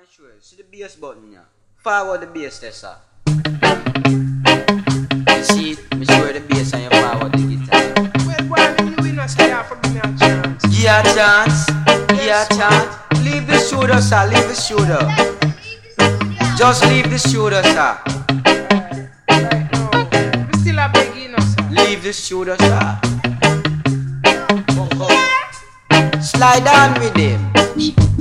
sure. See the bass button here. Forward the bass there, sir. You see it? Me sure the bass and you forward the guitar. Well, why do you not say that for me a chance? Give you a chance. Give you a chance. Leave the studio, sir. Leave the studio. Just leave the studio, sir. Right now, we still a begging, no, sir. Leave the studio, sir. Come, come. Slide on with him.